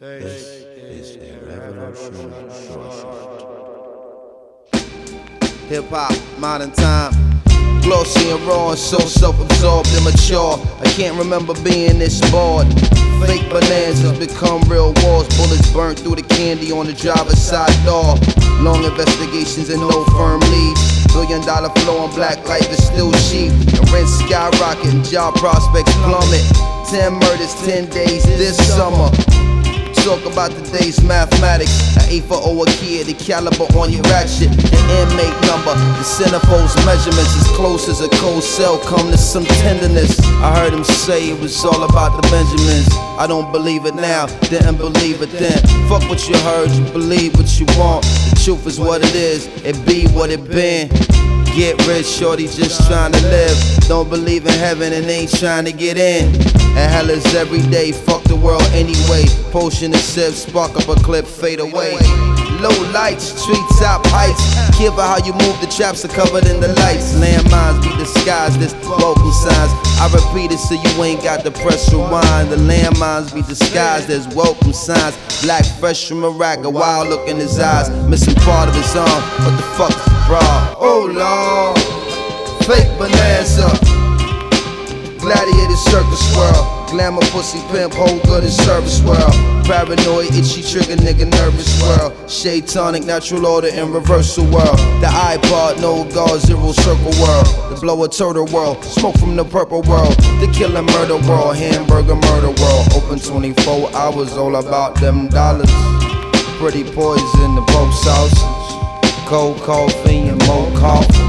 This is a revolutionary short. Hip hop, modern time. Glossy and raw and so self-absorbed and mature. I can't remember being this bored. Fake bonanzas become real wars. Bullets burnt through the candy on the driver's side door. Long investigations and no firm leads. $1 billion flow on black life is still cheap. And rent skyrocket and job prospects plummet. 10 murders, 10 days this summer. Talk about today's mathematics. An 8 for a kid, the caliber on your ratchet, the inmate number, the centerfold's measurements as close as a cold cell come to some tenderness. I heard him say it was all about the Benjamins. I don't believe it now, didn't believe it then. Fuck what you heard, you believe what you want. The truth is what it is, it be what it been. Get rich, shorty just trying to live. Don't believe in heaven and ain't trying to get in. And hell is every day, fuck the world anyway. Potion to sip, spark up a clip, fade away. Low lights, treetop heights. Careful how you move, the traps are covered in the lights. Landmines be disguised as welcome signs. I repeat it so you ain't got to press rewind. The landmines be disguised as welcome signs. Black fresh from Iraq, a wild look in his eyes. Missing part of his arm, what the fuck is the bra? Oh Lord, fake bonanza. Gladiator circus world. Glamour pussy pimp, whole good in service world. Paranoid, itchy trigger nigga nervous world. Shade tonic, natural order in reversal world. The iPod, no guard, zero circle world. The blower turtle world, smoke from the purple world. The killer murder world, hamburger murder world. Open 24 hours, all about them dollars. Pretty poison, the both sausage. Cold coffee and more coffins.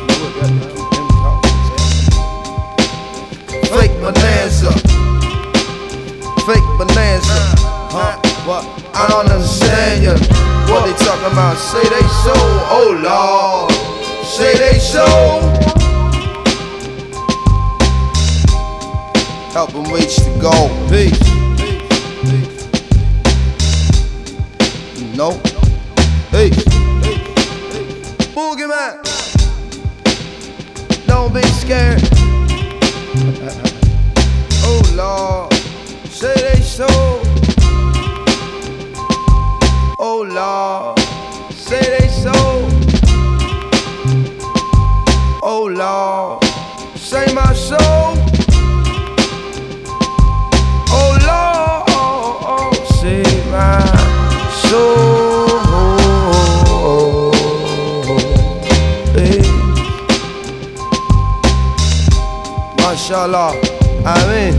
Fake bonanza. Fake bonanza. What? I don't understand ya. What they talking about? Say they so. Oh Lord. Say they so. Help them reach the goal. Peace. No. Peace. Boogeyman. Don't be scared. Oh Lord, say they so. Oh Lord, say they so. Oh Lord, say my soul. Oh Lord, say my soul. Hey. Mashallah. Amen.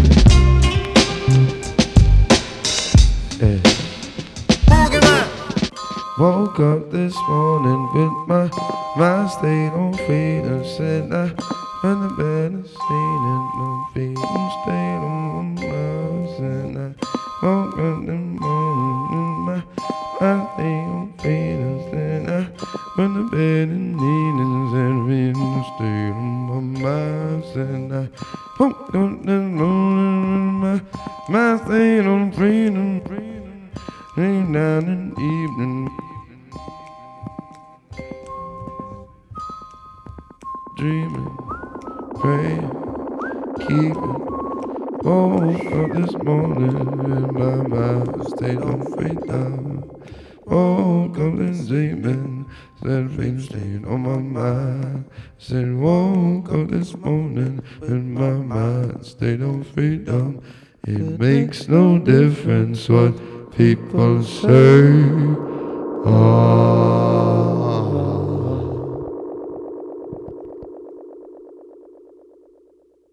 Woke up this morning with my mind stayed on freedom. Said I from the bed and seen it. My feet stayed on my mind. Said I woke up this morning with my mind stayed on freedom. Said I from the bed and needed. Said feet stayed on my mind. Said I woke up this morning with my mind stayed on freedom. Rain down in the evening. Dreaming, praying, keeping. Woke up this morning and my mind stayed on freedom. Woke up this evening, said fate stayed on my mind. Said woke up this morning and my mind stayed on freedom. It makes no difference what people say.